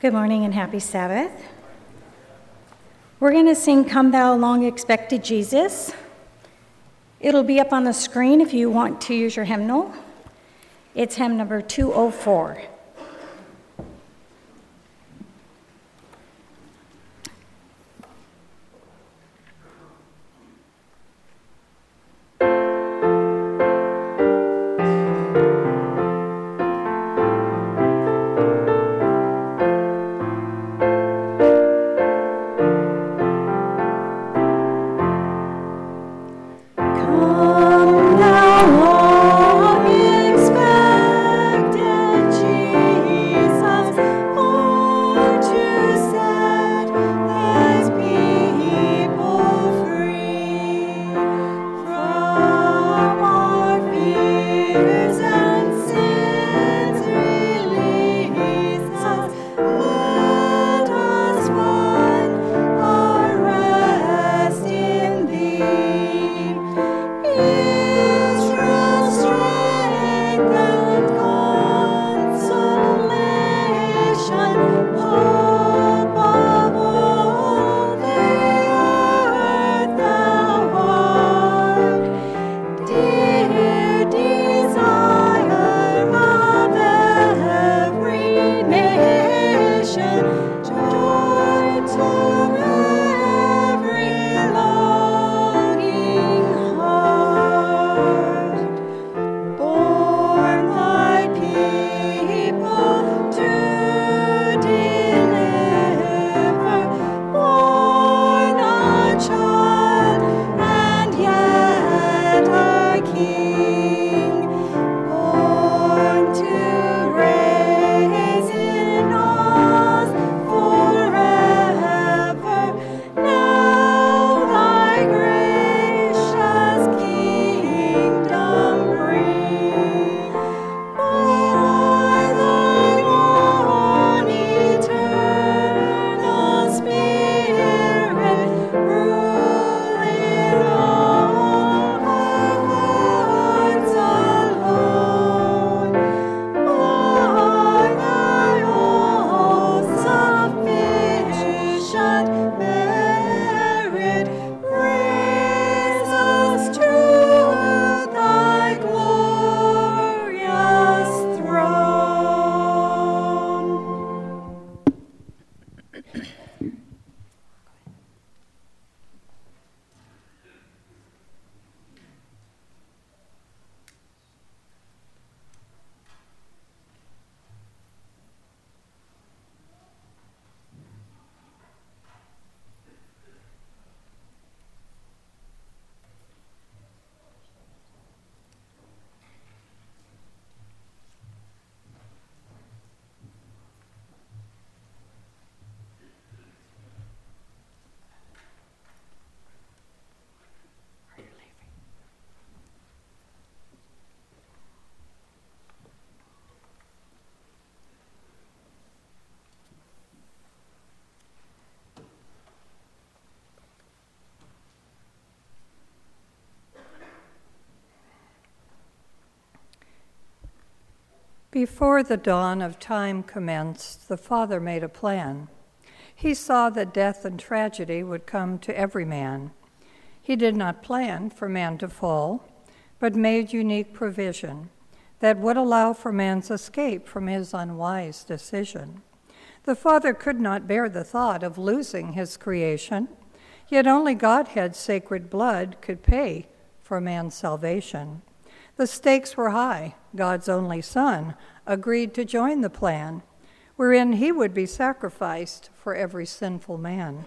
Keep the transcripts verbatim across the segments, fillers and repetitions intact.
Good morning and happy Sabbath. We're going to sing Come Thou Long Expected Jesus. It'll be up on the screen if you want to use your hymnal. It's hymn number two oh four. Before the dawn of time commenced, the Father made a plan. He saw that death and tragedy would come to every man. He did not plan for man to fall, but made unique provision that would allow for man's escape from his unwise decision. The Father could not bear the thought of losing his creation, yet only Godhead's sacred blood could pay for man's salvation. The stakes were high. God's only Son agreed to join the plan, wherein he would be sacrificed for every sinful man.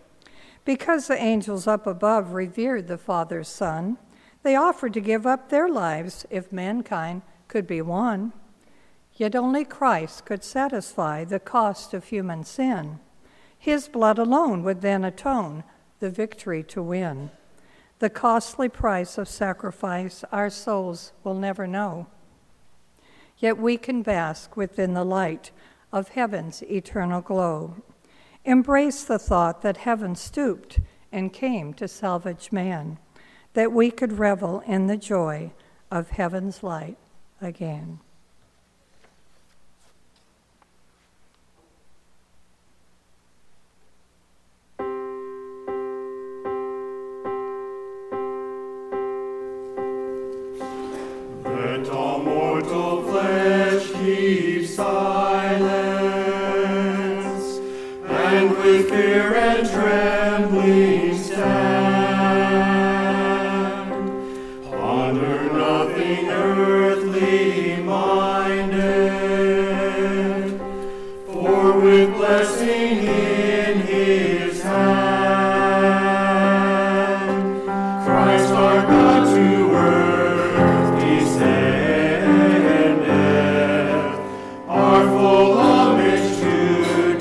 Because the angels up above revered the Father's Son, they offered to give up their lives if mankind could be won. Yet only Christ could satisfy the cost of human sin. His blood alone would then atone the victory to win. The costly price of sacrifice our souls will never know. Yet we can bask within the light of heaven's eternal glow. Embrace the thought that heaven stooped and came to salvage man, that we could revel in the joy of heaven's light again. silence, and with fear and trembling stand. Ponder nothing earthly minded, for with blessing in his hand, Christ our God to earth descended, our full homage to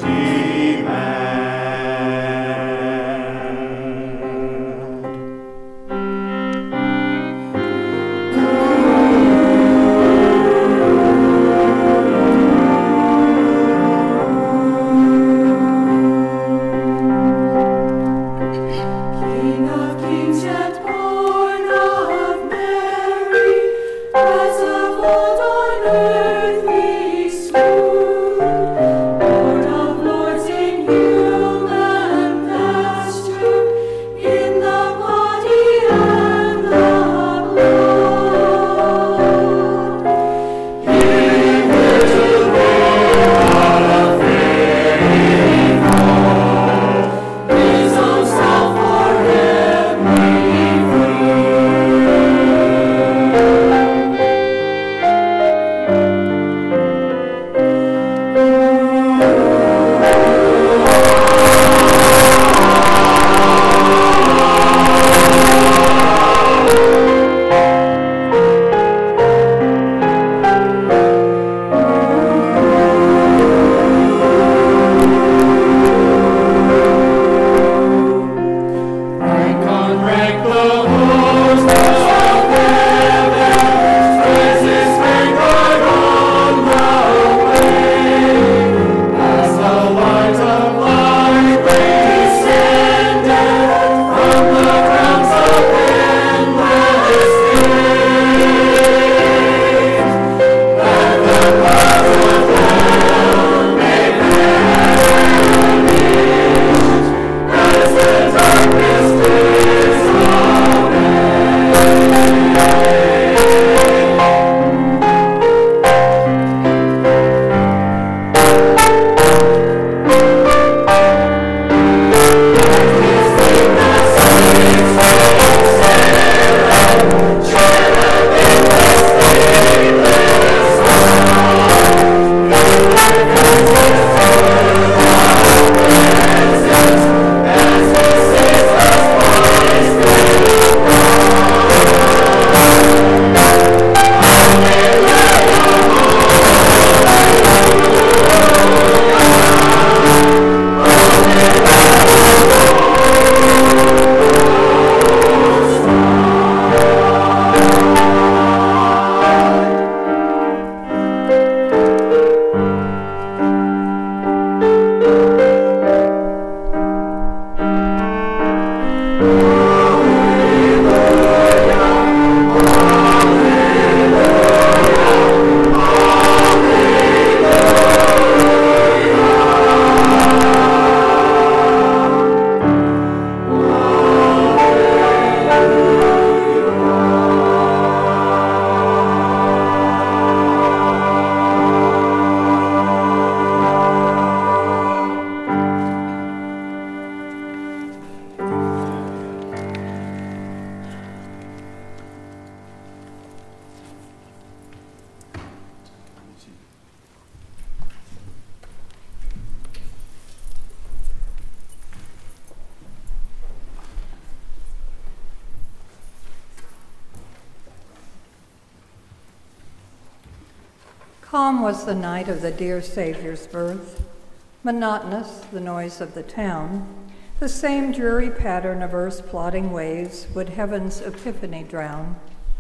Calm was the night of the dear Savior's birth, monotonous the noise of the town. The same dreary pattern of earth's plodding ways would heaven's epiphany drown.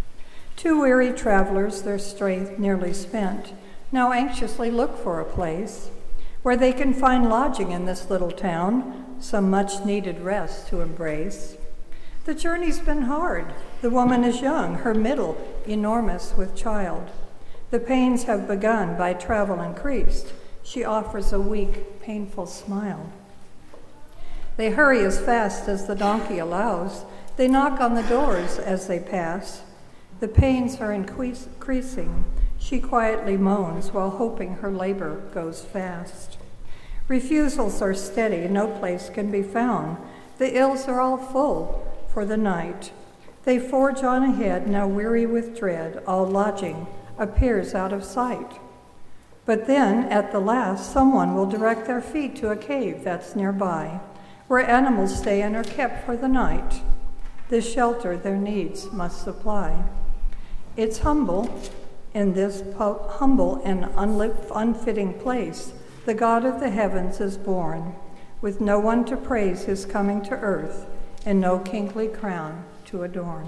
Two weary travelers, their strength nearly spent, now anxiously look for a place where they can find lodging in this little town, some much-needed rest to embrace. The journey's been hard. The woman is young, her middle enormous with child. The pains have begun, by travel increased. She offers a weak, painful smile. They hurry as fast as the donkey allows. They knock on the doors as they pass. The pains are increasing. She quietly moans while hoping her labor goes fast. Refusals are steady, no place can be found. The ills are all full for the night. They forge on ahead, now weary with dread, all lodging appears out of sight. But then, at the last, someone will direct their feet to a cave that's nearby, where animals stay and are kept for the night. This shelter their needs must supply. It's humble, in this pu- humble and unli- unfitting place, the God of the heavens is born, with no one to praise his coming to earth, and no kingly crown to adorn.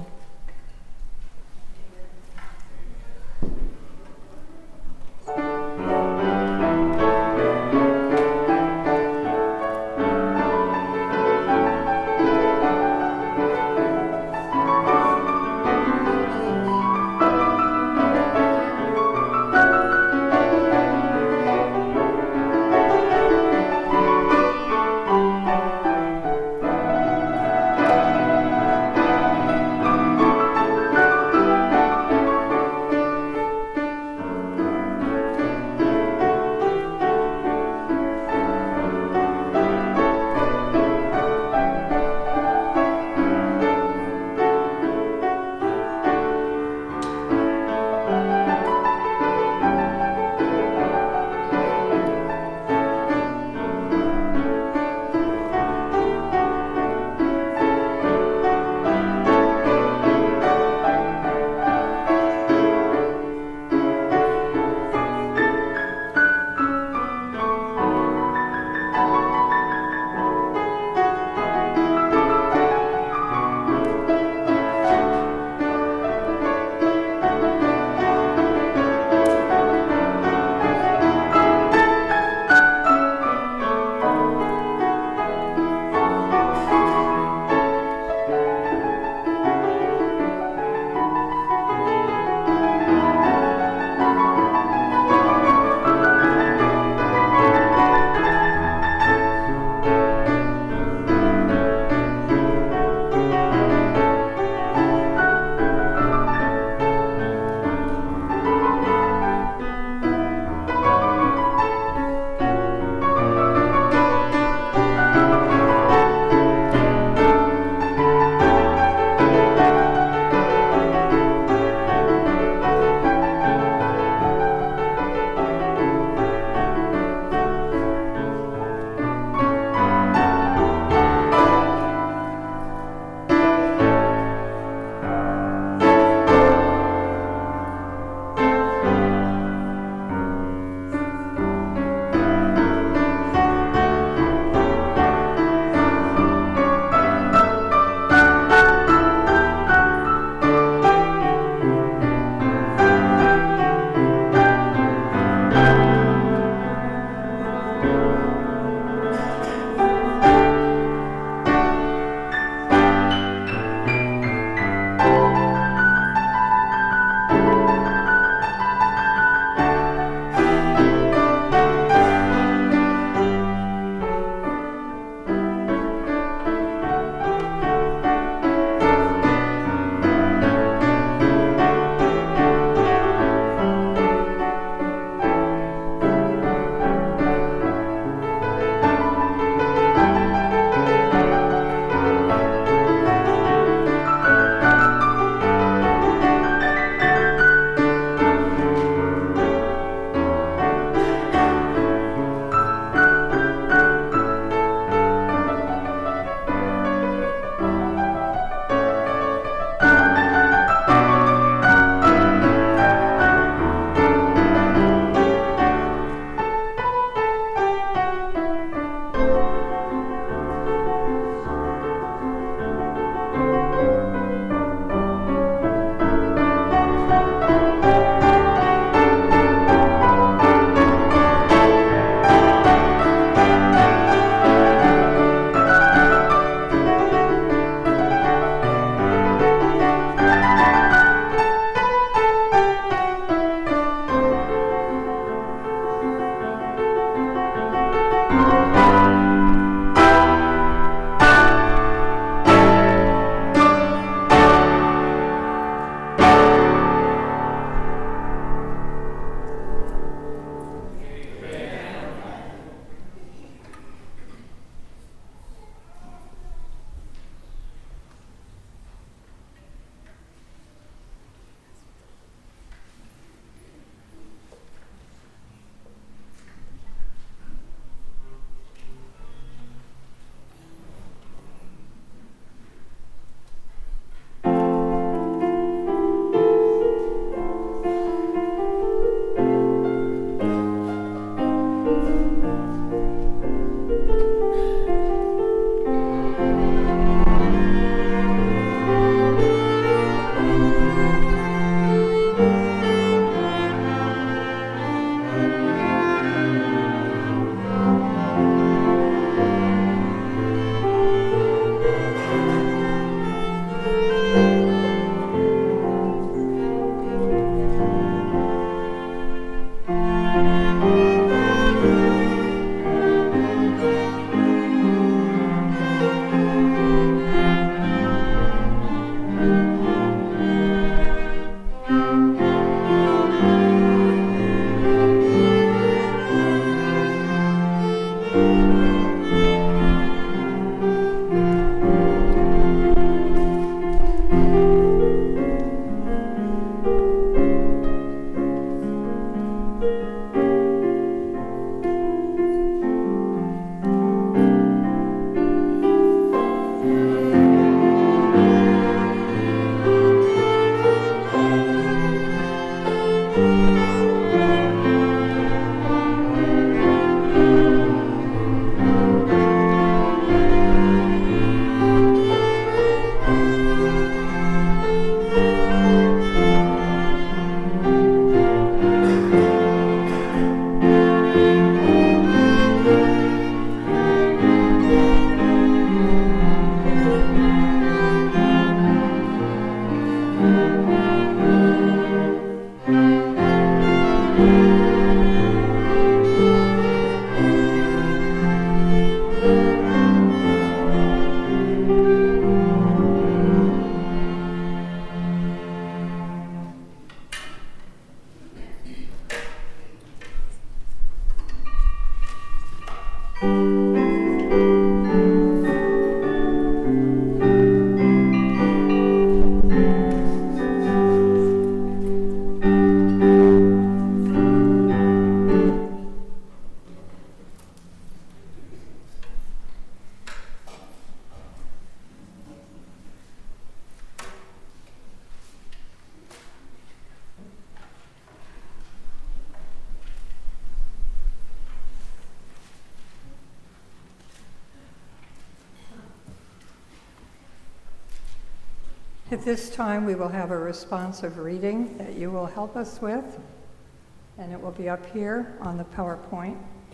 At this time, we will have a responsive reading that you will help us with, and it will be up here on the PowerPoint.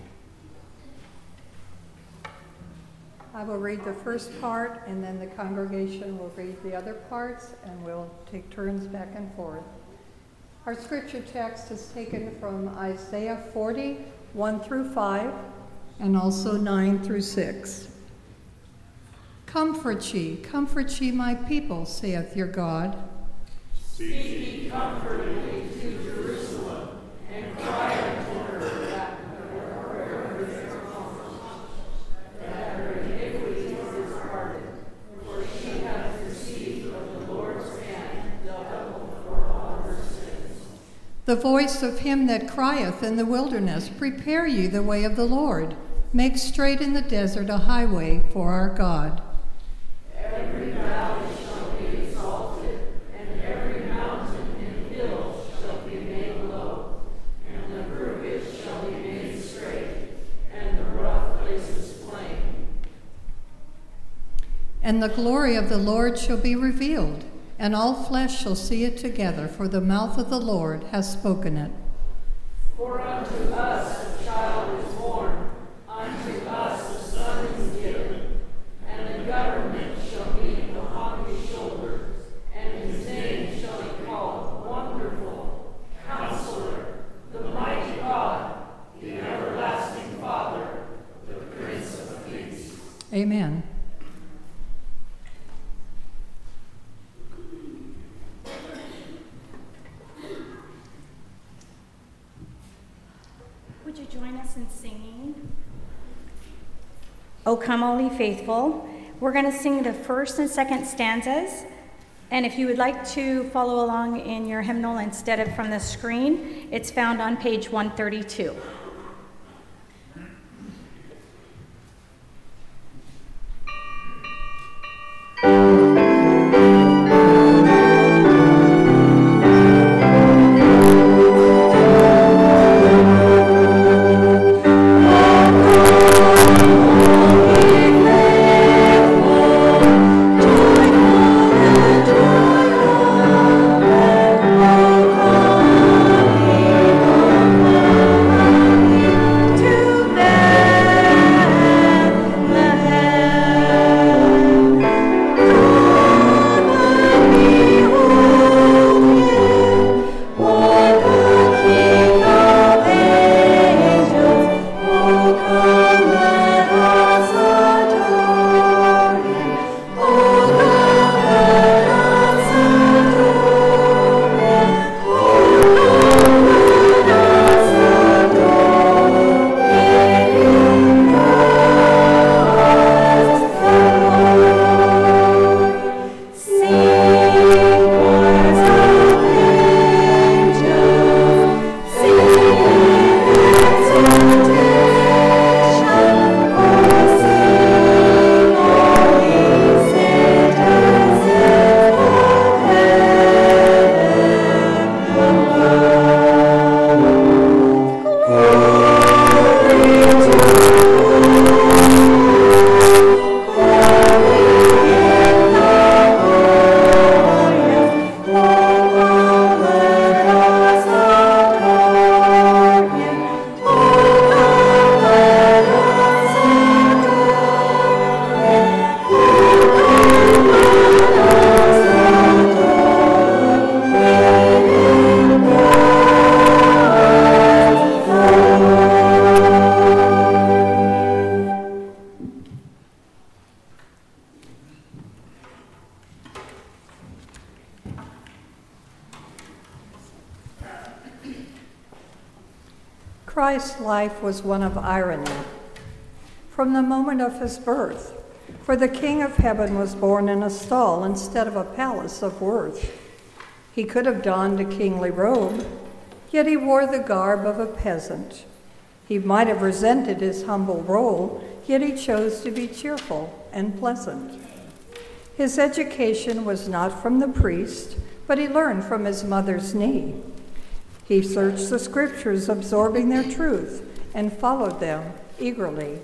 I will read the first part, and then the congregation will read the other parts, and we'll take turns back and forth. Our scripture text is taken from Isaiah forty, one through five, and also nine through six. Comfort ye, comfort ye my people, saith your God. Speak ye comfortably to Jerusalem, and cry unto her that her is accomplished, that her iniquity is pardoned, for she hath received of the Lord's hand double for all her sins. The voice of him that crieth in the wilderness, prepare ye the way of the Lord, make straight in the desert a highway for our God. Every valley shall be exalted, and every mountain and hill shall be made low, and the verbiage shall be made straight, and the rough places plain. And the glory of the Lord shall be revealed, and all flesh shall see it together, for the mouth of the Lord has spoken it. For unto us a child is born, unto us a son is given, and the government shall be upon his shoulders, and his name shall be called Wonderful, Counselor, the Mighty God, the Everlasting Father, the Prince of Peace. Amen. Would you join us in singing? O come, all ye faithful. We're going to sing the first and second stanzas. And if you would like to follow along in your hymnal instead of from the screen, it's found on page one thirty-two. Thank Christ's life was one of irony. From the moment of his birth, for the King of Heaven was born in a stall instead of a palace of worth. He could have donned a kingly robe, yet he wore the garb of a peasant. He might have resented his humble role, yet he chose to be cheerful and pleasant. His education was not from the priest, but he learned from his mother's knee. He searched the scriptures, absorbing their truth, and followed them eagerly.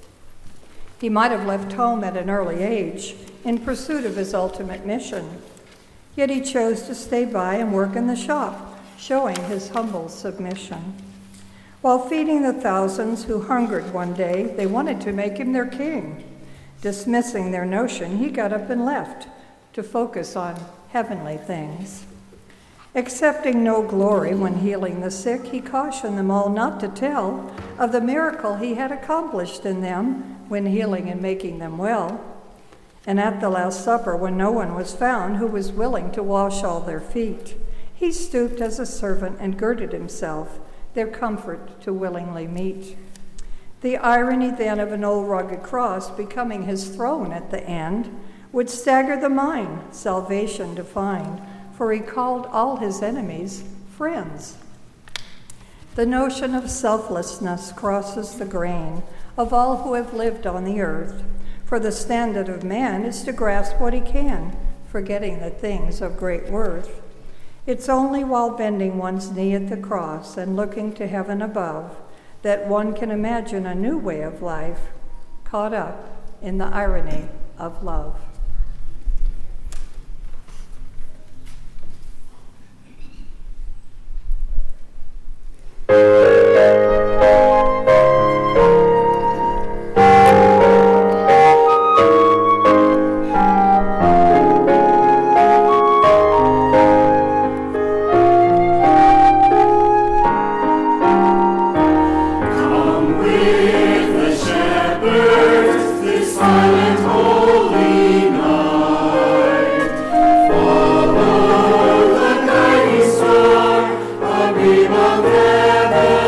He might have left home at an early age in pursuit of his ultimate mission, yet he chose to stay by and work in the shop, showing his humble submission. While feeding the thousands who hungered one day, they wanted to make him their king. Dismissing their notion, he got up and left to focus on heavenly things. Accepting no glory when healing the sick, he cautioned them all not to tell of the miracle he had accomplished in them when healing and making them well. And at the Last Supper, when no one was found who was willing to wash all their feet, he stooped as a servant and girded himself, their comfort to willingly meet. The irony then of an old rugged cross becoming his throne at the end would stagger the mind, salvation to find, for he called all his enemies friends. The notion of selflessness crosses the grain of all who have lived on the earth, for the standard of man is to grasp what he can, forgetting the things of great worth. It's only while bending one's knee at the cross and looking to heaven above that one can imagine a new way of life, caught up in the irony of love. Of heaven.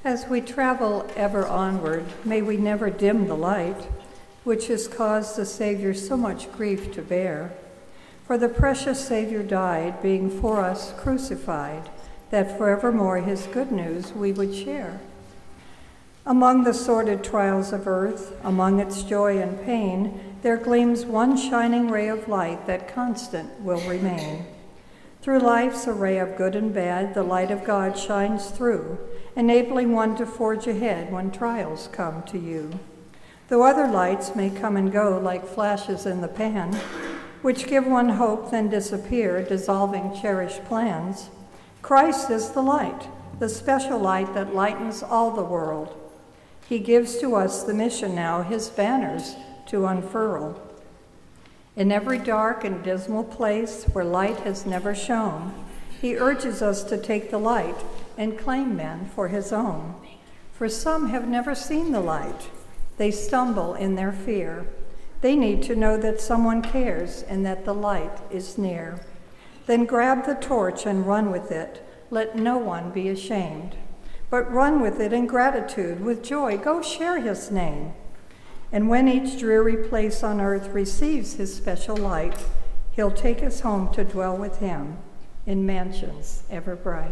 As we travel ever onward, may we never dim the light, which has caused the Savior so much grief to bear. For the precious Savior died, being for us crucified, that forevermore his good news we would share. Among the sordid trials of earth, among its joy and pain, there gleams one shining ray of light that constant will remain. Through life's array of good and bad, the light of God shines through, enabling one to forge ahead when trials come to you. Though other lights may come and go like flashes in the pan, which give one hope then disappear, dissolving cherished plans, Christ is the light, the special light that lightens all the world. He gives to us the mission now, his banners to unfurl. In every dark and dismal place where light has never shone, he urges us to take the light and claim men for his own. For some have never seen the light. They stumble in their fear. They need to know that someone cares and that the light is near. Then grab the torch and run with it. Let no one be ashamed, but run with it in gratitude, with joy. Go share his name. And when each dreary place on earth receives his special light, he'll take us home to dwell with him in mansions ever bright.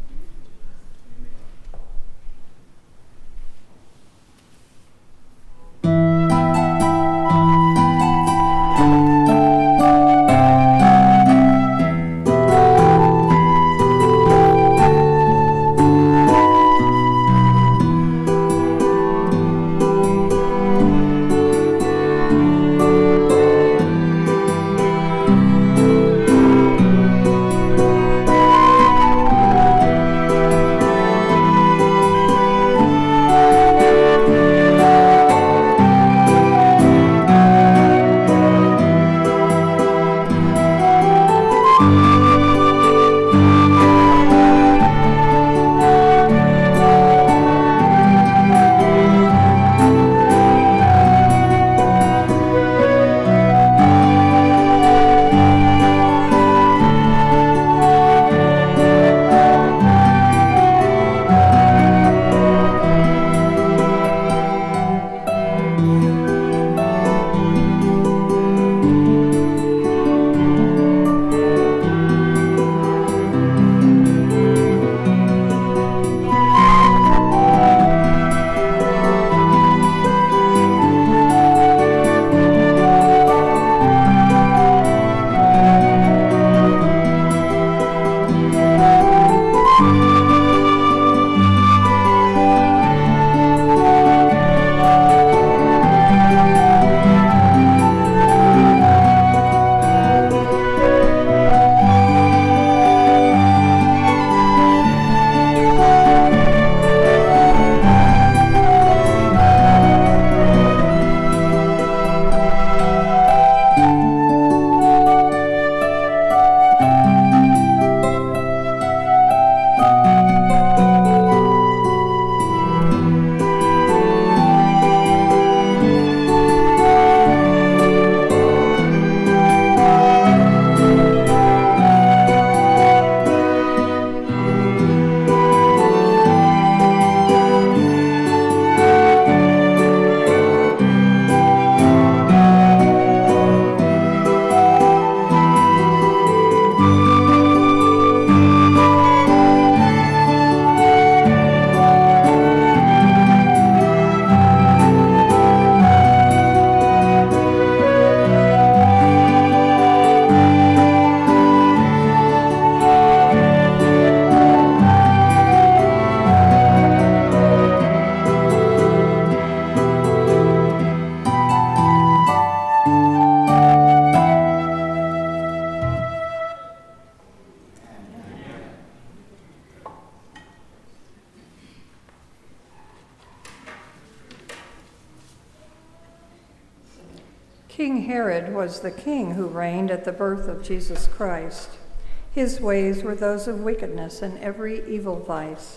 King Herod was the king who reigned at the birth of Jesus Christ. His ways were those of wickedness and every evil vice.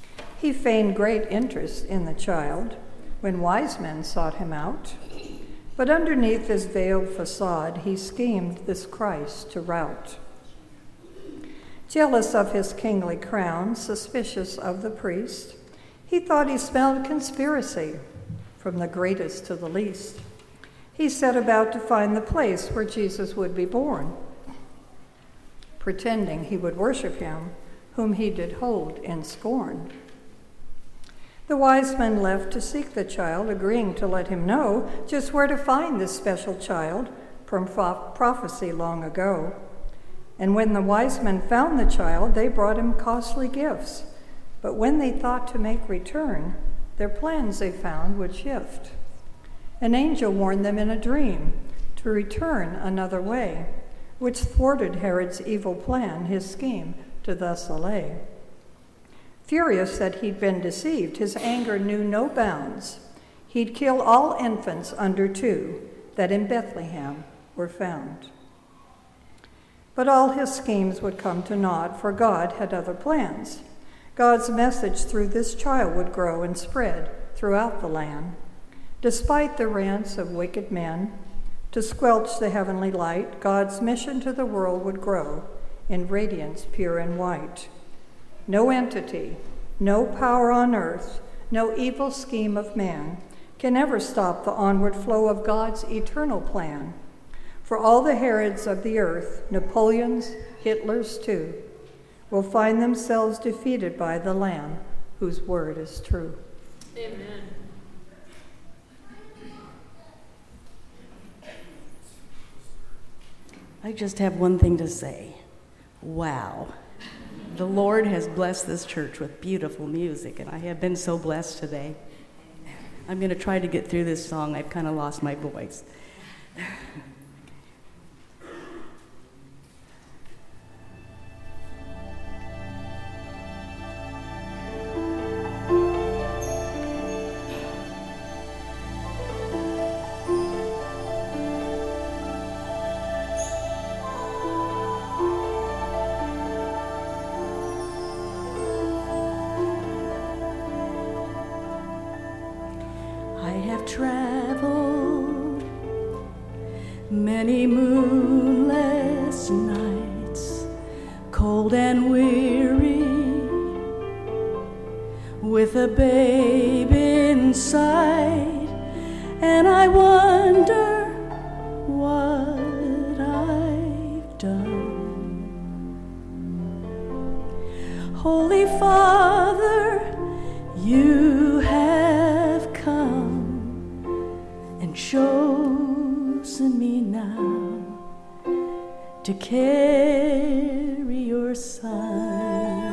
He feigned great interest in the child when wise men sought him out. But underneath his veiled facade, he schemed this Christ to rout. Jealous of his kingly crown, suspicious of the priest, He thought he smelled conspiracy, from the greatest to the least. He set about to find the place where Jesus would be born, pretending he would worship him, whom he did hold in scorn. The wise men left to seek the child, agreeing to let him know just where to find this special child from prophecy long ago. And when the wise men found the child, they brought him costly gifts. But when they thought to make return, their plans, they found, would shift. An angel warned them in a dream to return another way, which thwarted Herod's evil plan, his scheme to thus allay. Furious that he'd been deceived, his anger knew no bounds. He'd kill all infants under two that in Bethlehem were found. But all his schemes would come to naught, for God had other plans. God's message through this child would grow and spread throughout the land. Despite the rants of wicked men, to squelch the heavenly light, God's mission to the world would grow in radiance pure and white. No entity, no power on earth, no evil scheme of man can ever stop the onward flow of God's eternal plan. For all the Herods of the earth, Napoleons, Hitlers too, will find themselves defeated by the Lamb whose word is true. Amen. I just have one thing to say. Wow. The Lord has blessed this church with beautiful music, and I have been so blessed today. I'm going to try to get through this song. I've kind of lost my voice. Traveled many moonless nights, cold and weary, with a babe inside, and I wonder what I've done. Holy Father, you have come and chosen me now to carry your Son.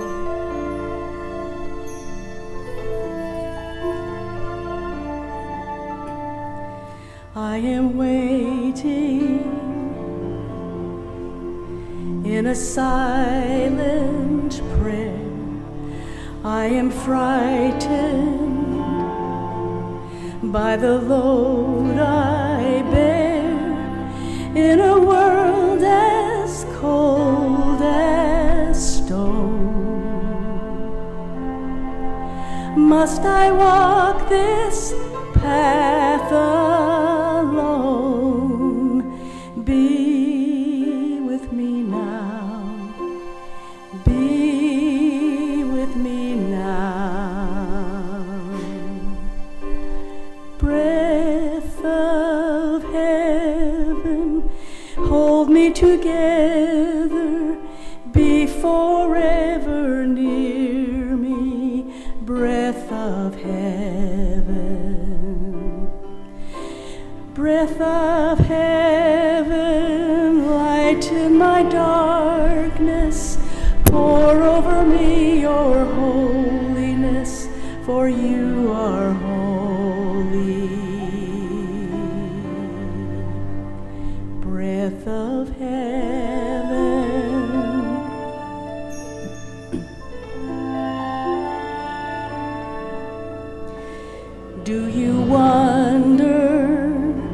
I am waiting in a silent prayer. I am frightened by the load I bear in a world as cold as stone. Must I walk this path alone? Be with me now. Be with me now. Breath of heaven, hold me together, be forever near me. Breath of heaven, breath of heaven, lighten my darkness, pour over me your holiness, for you are holy. Breath of heaven. Do you wonder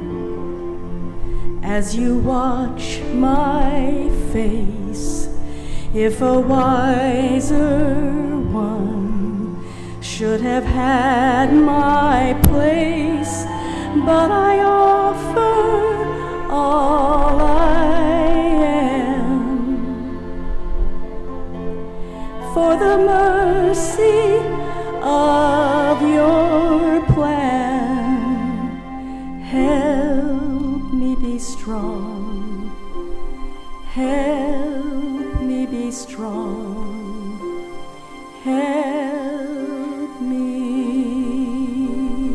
as you watch my face if a wiser one should have had my place? But I offer all I am for the mercy of strong. Help me be strong. Help me.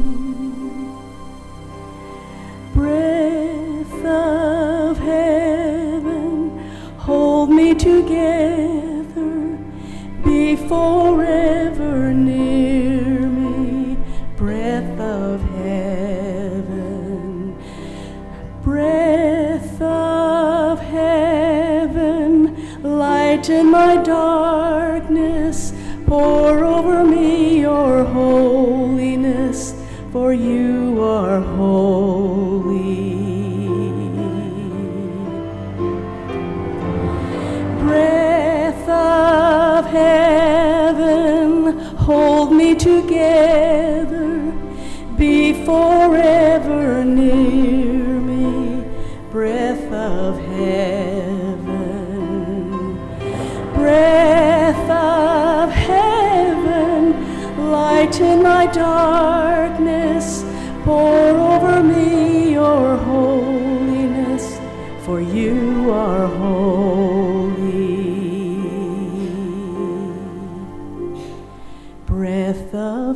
Breath of heaven, hold me together. Be forever near me. Breath of heaven. Breath of heaven, lighten my darkness, pour over me your holiness, for you are holy. Breath of heaven, hold me together, be forever near me. Breath of heaven, breath of heaven, lighten my darkness, pour over me your holiness, for you are holy. Breath of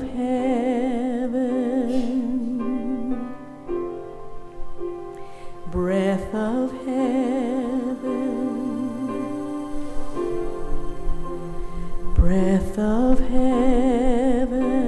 heaven, breath of heaven, breath of heaven.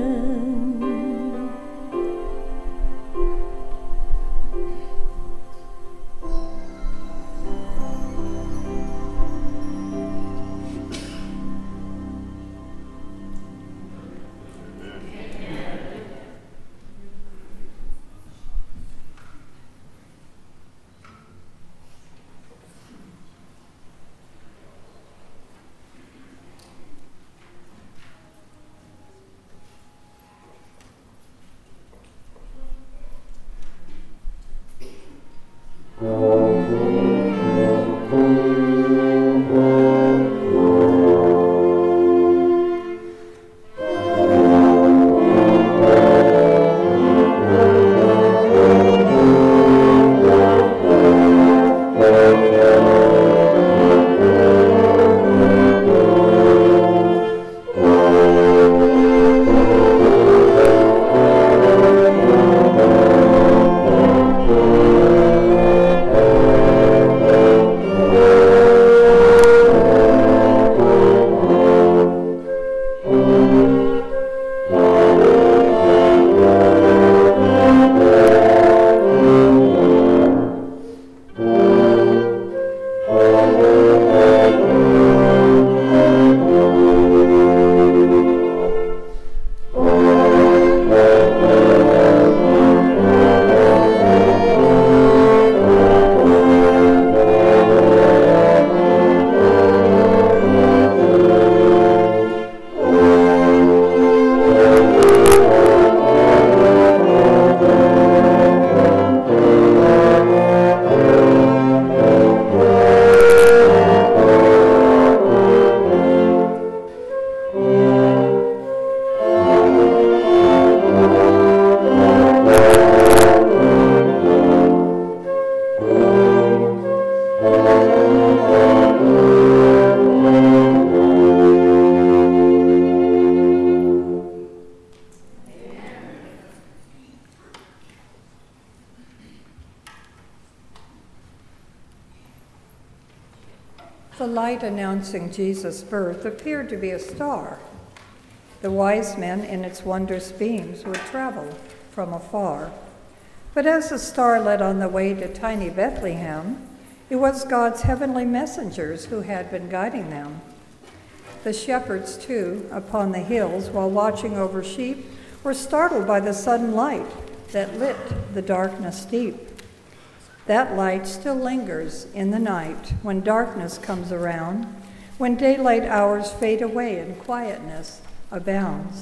The light announcing Jesus' birth appeared to be a star. The wise men in its wondrous beams would travel from afar. But as the star led on the way to tiny Bethlehem, it was God's heavenly messengers who had been guiding them. The shepherds, too, upon the hills while watching over sheep, were startled by the sudden light that lit the darkness deep. That light still lingers in the night when darkness comes around, when daylight hours fade away and quietness abounds.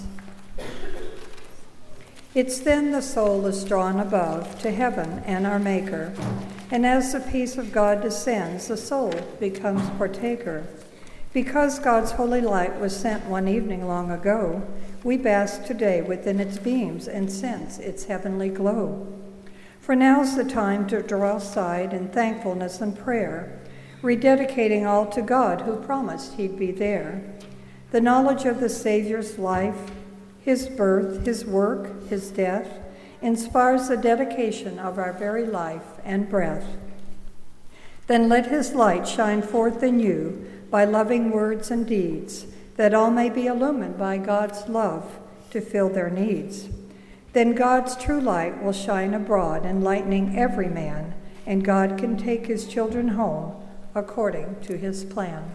It's then the soul is drawn above to heaven and our Maker, and as the peace of God descends, the soul becomes partaker. Because God's holy light was sent one evening long ago, we bask today within its beams and sense its heavenly glow. For now's the time to draw aside in thankfulness and prayer, rededicating all to God who promised he'd be there. The knowledge of the Savior's life, his birth, his work, his death, inspires the dedication of our very life and breath. Then let his light shine forth in you by loving words and deeds, that all may be illumined by God's love to fill their needs. Then God's true light will shine abroad, enlightening every man, and God can take his children home according to his plan.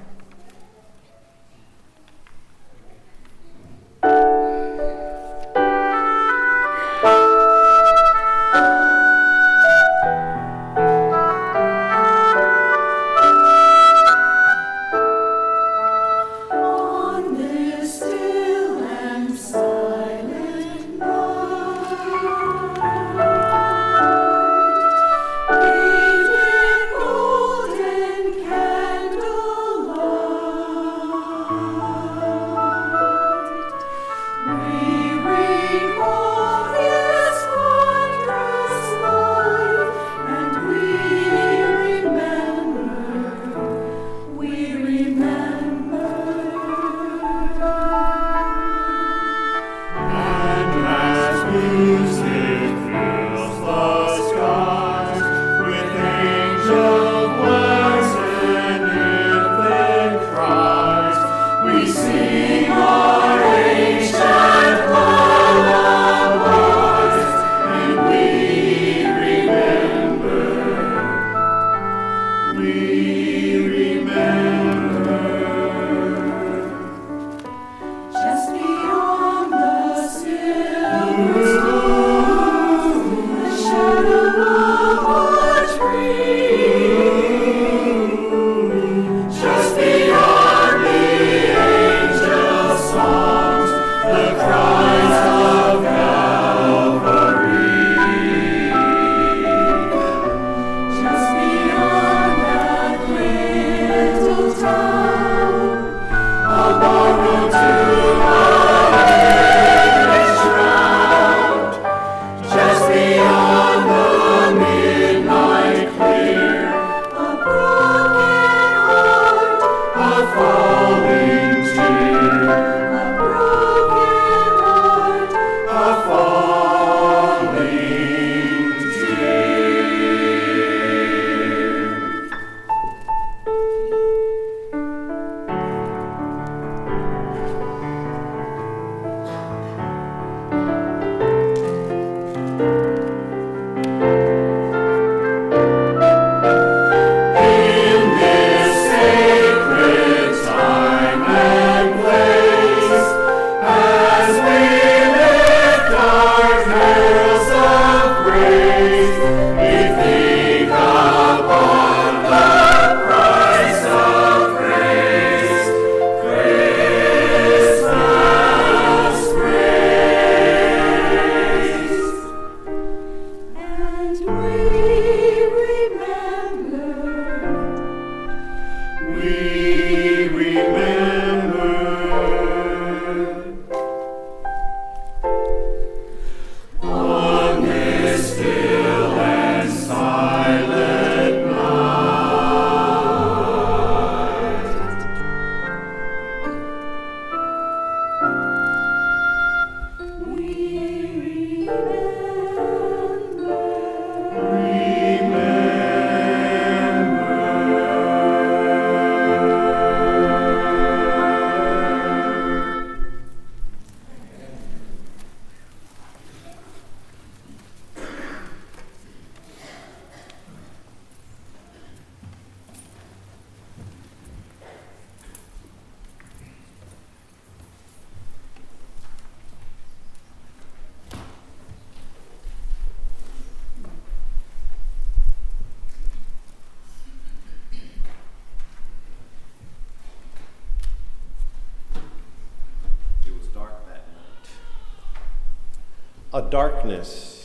A darkness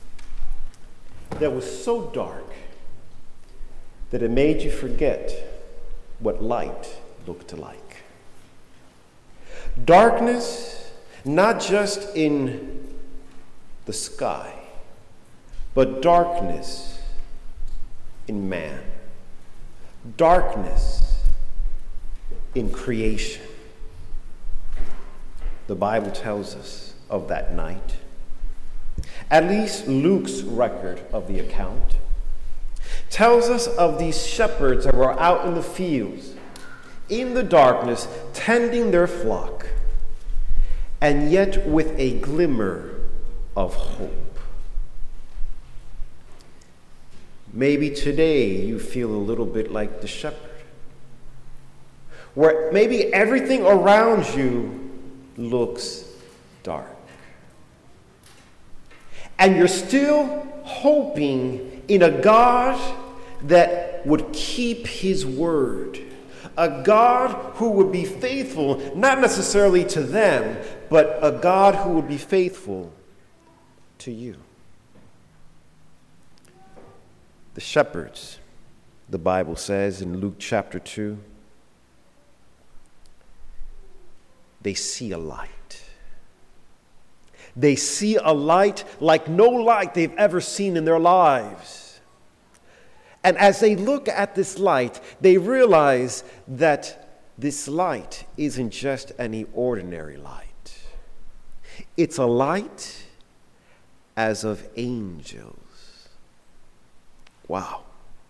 that was so dark that it made you forget what light looked like. Darkness, not just in the sky, but darkness in man, darkness in creation. The Bible tells us of that night. At least Luke's record of the account tells us of these shepherds that were out in the fields, in the darkness, tending their flock, and yet with a glimmer of hope. Maybe today you feel a little bit like the shepherd, where maybe everything around you looks dark. And you're still hoping in a God that would keep his word. A God who would be faithful, not necessarily to them, but a God who would be faithful to you. The shepherds, the Bible says in Luke chapter two, they see a light. They see a light like no light they've ever seen in their lives. And as they look at this light, they realize that this light isn't just any ordinary light. It's a light as of angels. Wow.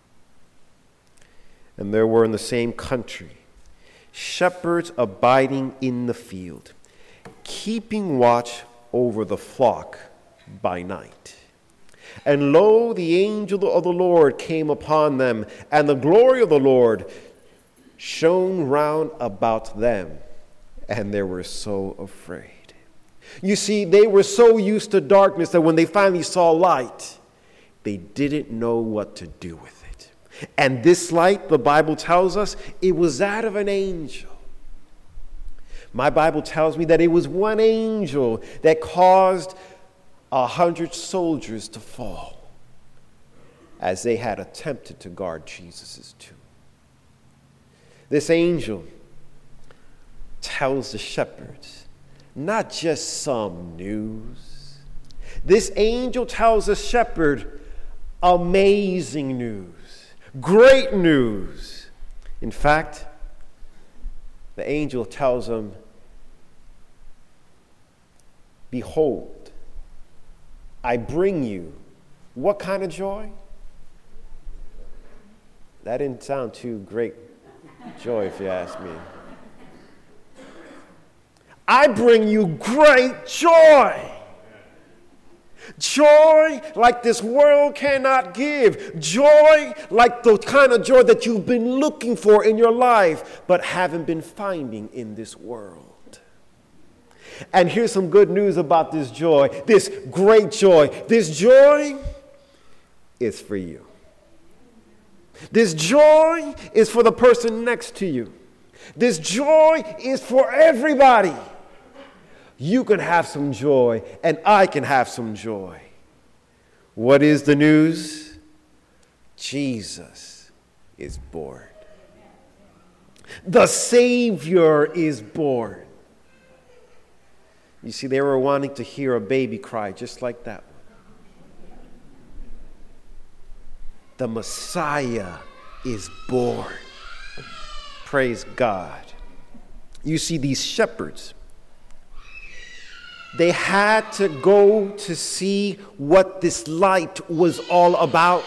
And there were in the same country shepherds abiding in the field, keeping watch over the flock by night. And lo, the angel of the Lord came upon them, and the glory of the Lord shone round about them, and they were so afraid. You see, they were so used to darkness that when they finally saw light, they didn't know what to do with it. And this light, the Bible tells us, it was that of an angel. My Bible tells me that it was one angel that caused a hundred soldiers to fall as they had attempted to guard Jesus' tomb. This angel tells the shepherds not just some news. This angel tells the shepherd amazing news, great news. In fact, the angel tells them, behold, I bring you what kind of joy? That didn't sound too great joy if you ask me. I bring you great joy. Joy like this world cannot give. Joy like the kind of joy that you've been looking for in your life but haven't been finding in this world. And here's some good news about this joy, this great joy. This joy is for you. This joy is for the person next to you. This joy is for everybody. You can have some joy, and I can have some joy. What is the news? Jesus is born. The Savior is born. You see, they were wanting to hear a baby cry just like that one. The Messiah is born. Praise God. You see, these shepherds, they had to go to see what this light was all about.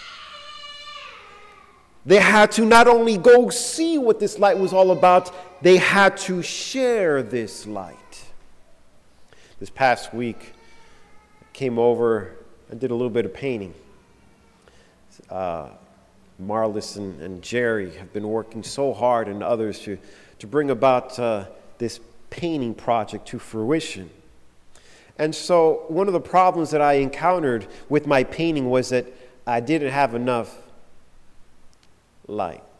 They had to not only go see what this light was all about, they had to share this light. This past week, I came over, I did a little bit of painting. Uh, Marlis and, and Jerry have been working so hard, and others, to, to bring about uh, this painting project to fruition. And so one of the problems that I encountered with my painting was that I didn't have enough light.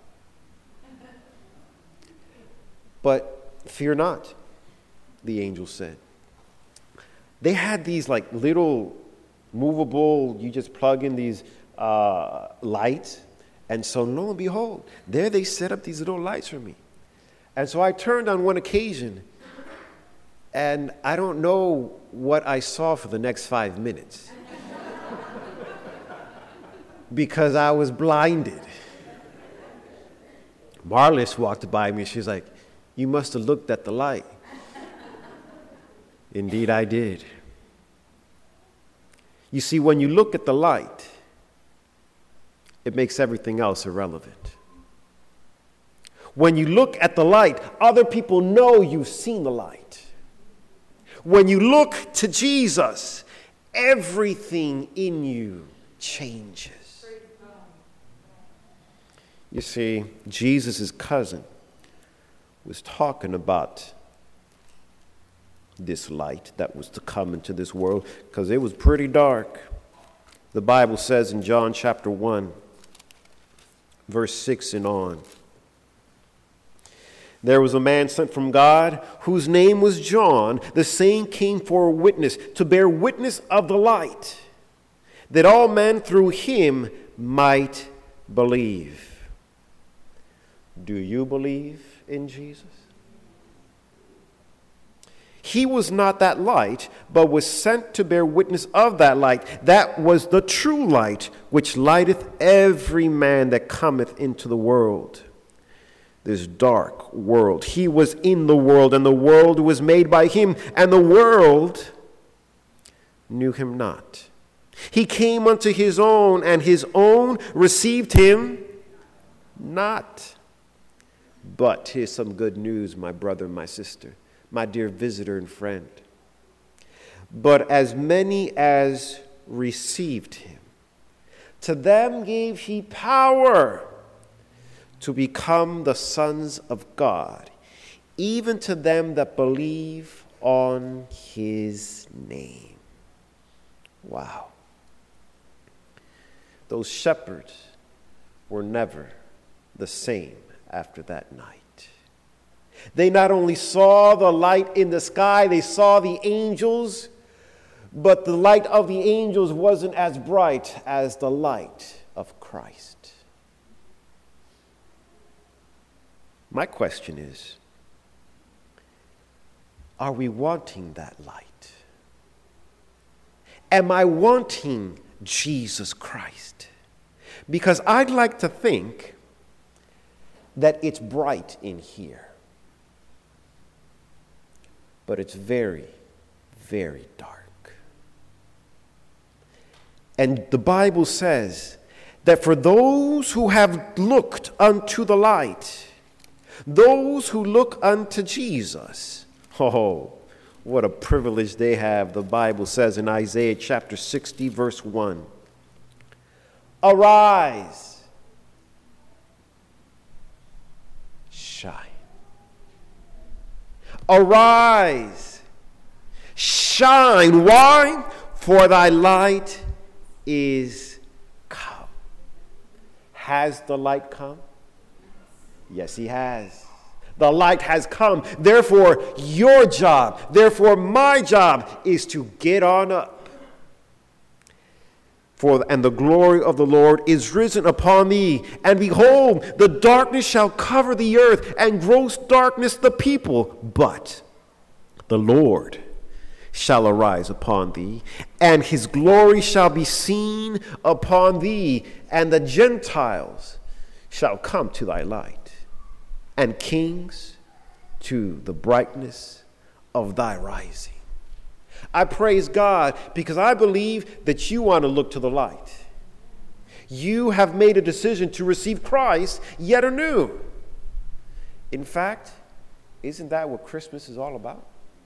But fear not, the angel said. They had these like little movable, you just plug in these uh, lights. And so lo and behold, there they set up these little lights for me. And so I turned on one occasion, and I don't know what I saw for the next five minutes. because I was blinded. Marlis walked by me. She's like, "You must have looked at the light." Indeed, I did. You see, when you look at the light, it makes everything else irrelevant. When you look at the light, other people know you've seen the light. When you look to Jesus, everything in you changes. You see, Jesus' cousin was talking about this light that was to come into this world because it was pretty dark. The Bible says in John chapter one, verse six and on, "There was a man sent from God whose name was John. The same came for a witness, to bear witness of the light, that all men through him might believe." Do you believe in Jesus? He was not that light, but was sent to bear witness of that light. That was the true light, which lighteth every man that cometh into the world. This dark world. He was in the world, and the world was made by him, and the world knew him not. He came unto his own, and his own received him not. But here's some good news, my brother and my sister, my dear visitor and friend. But as many as received him, to them gave he power to become the sons of God, even to them that believe on his name. Wow. Those shepherds were never the same after that night. They not only saw the light in the sky, they saw the angels, but the light of the angels wasn't as bright as the light of Christ. My question is, are we wanting that light? Am I wanting Jesus Christ? Because I'd like to think that it's bright in here. But it's very, very dark. And the Bible says that for those who have looked unto the light, those who look unto Jesus, oh, what a privilege they have. The Bible says in Isaiah chapter sixty, verse one, "Arise, shine. Arise, shine." Why? For thy light is come. Has the light come? Yes, he has. The light has come. Therefore, your job, therefore my job is to get on up. For, and the glory of the Lord is risen upon thee. And behold, the darkness shall cover the earth, and gross darkness the people. But the Lord shall arise upon thee, and his glory shall be seen upon thee. And the Gentiles shall come to thy light, and kings to the brightness of thy rising. I praise God because I believe that you want to look to the light. You have made a decision to receive Christ yet anew. In fact, isn't that what Christmas is all about?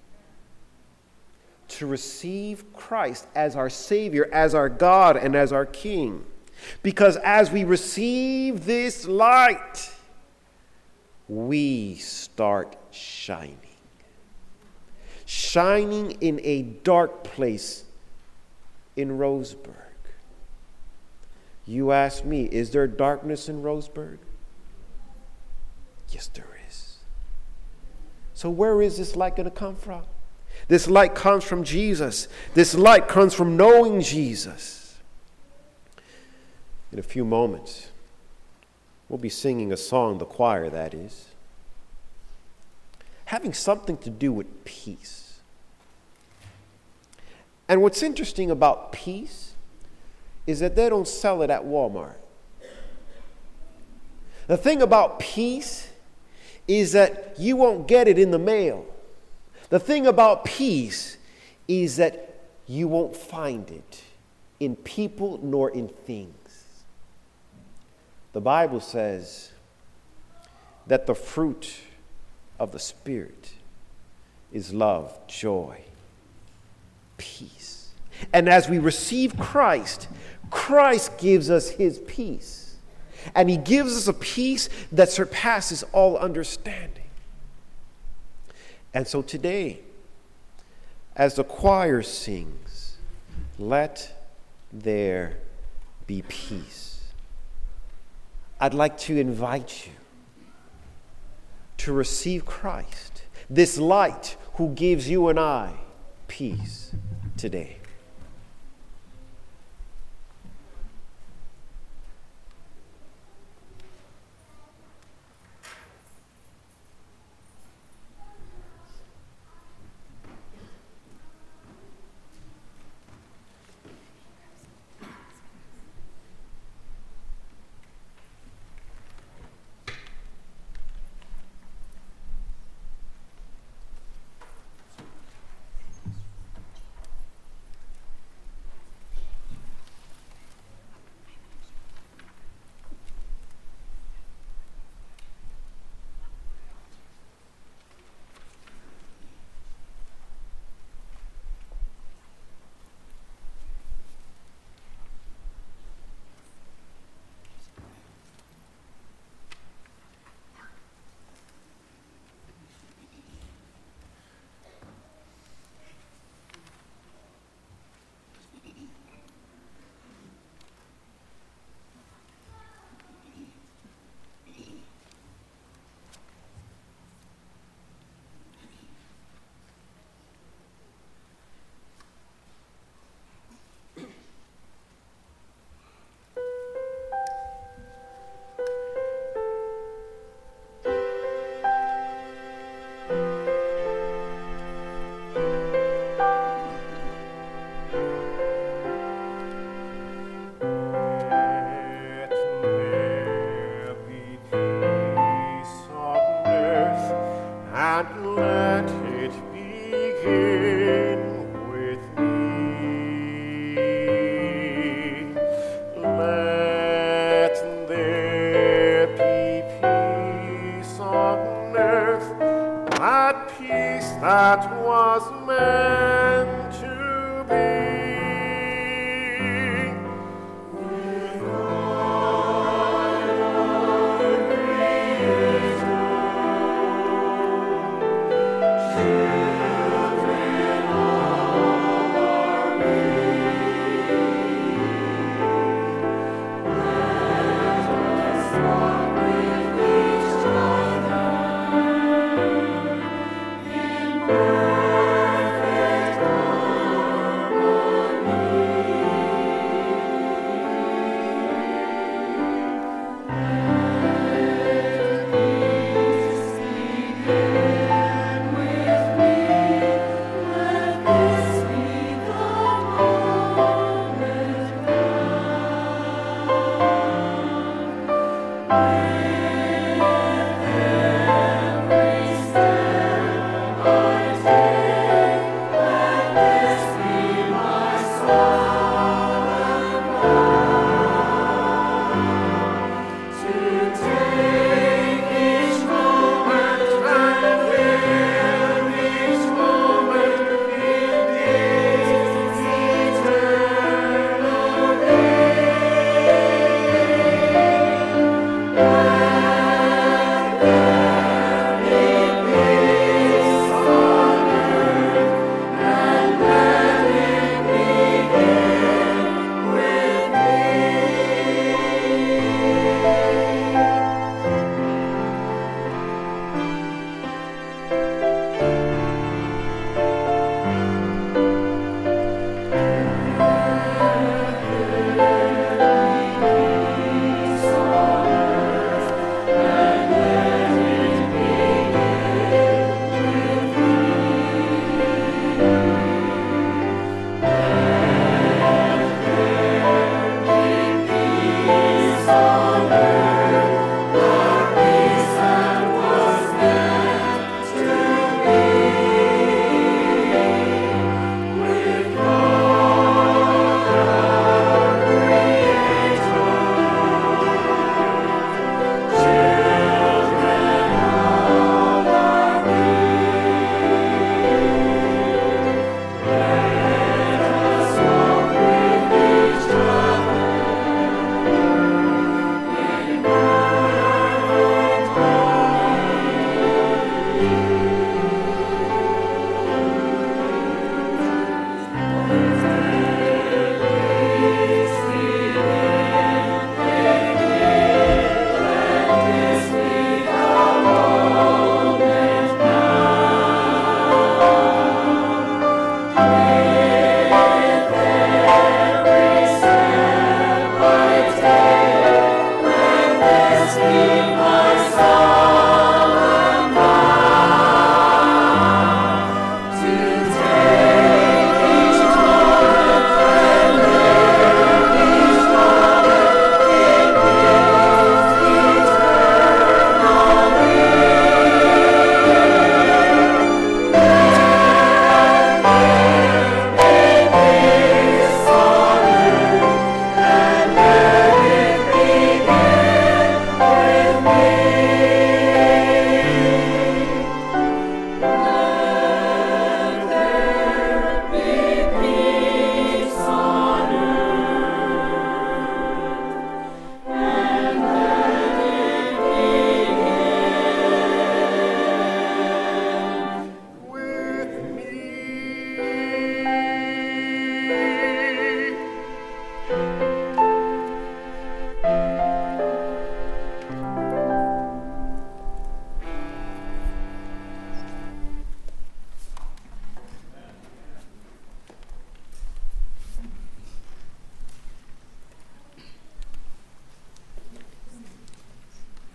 To receive Christ as our Savior, as our God, and as our King. Because as we receive this light, we start shining. Shining in a dark place in Roseburg. You ask me, is there darkness in Roseburg? Yes, there is. So where is this light going to come from? This light comes from Jesus. This light comes from knowing Jesus. In a few moments, we'll be singing a song, the choir that is, having something to do with peace. And what's interesting about peace is that they don't sell it at Walmart. The thing about peace is that you won't get it in the mail. The thing about peace is that you won't find it in people nor in things. The Bible says that the fruit of the Spirit is love, joy, peace. And as we receive Christ, Christ gives us his peace. And he gives us a peace that surpasses all understanding. And so today, as the choir sings, let there be peace, I'd like to invite you to receive Christ, this light who gives you and I peace today. Perfect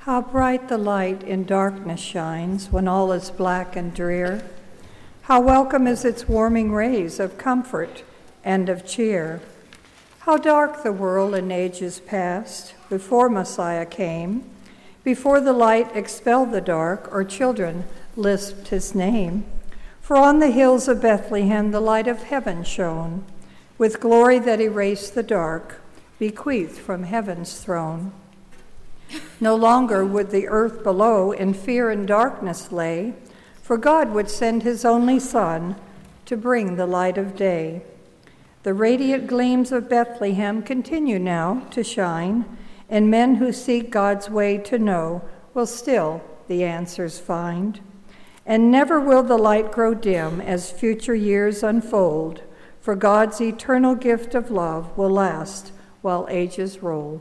How bright the light in darkness shines when all is black and drear. How welcome is its warming rays of comfort and of cheer. How dark the world in ages past, before Messiah came, before the light expelled the dark, or children lisped his name. For on the hills of Bethlehem the light of heaven shone, with glory that erased the dark, bequeathed from heaven's throne. No longer would the earth below in fear and darkness lay, for God would send his only Son to bring the light of day. The radiant gleams of Bethlehem continue now to shine, and men who seek God's way to know will still the answers find. And never will the light grow dim as future years unfold, for God's eternal gift of love will last while ages roll.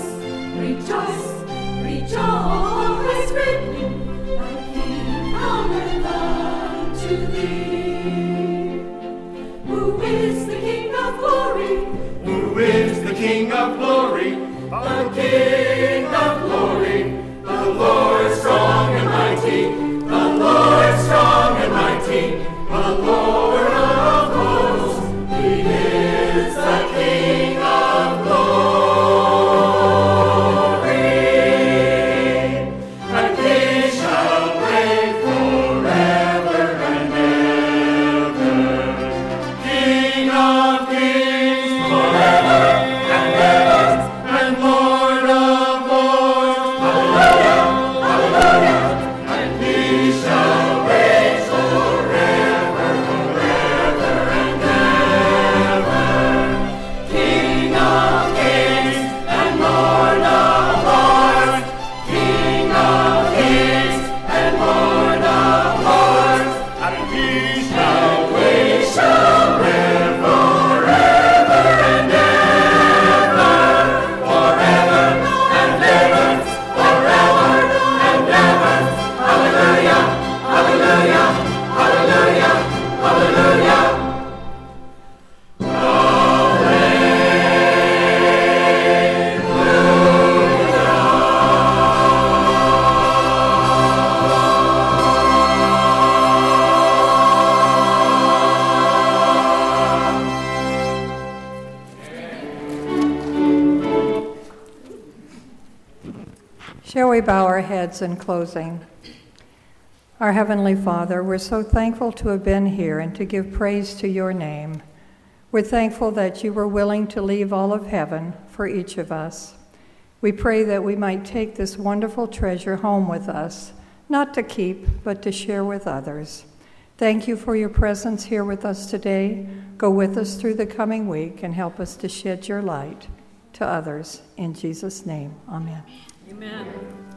Rejoice, rejoice, rejoice, thy King cometh. Shall we bow our heads in closing? Our Heavenly Father, we're so thankful to have been here and to give praise to your name. We're thankful that you were willing to leave all of heaven for each of us. We pray that we might take this wonderful treasure home with us, not to keep, but to share with others. Thank you for your presence here with us today. Go with us through the coming week and help us to shed your light to others. In Jesus' name, amen. Amen.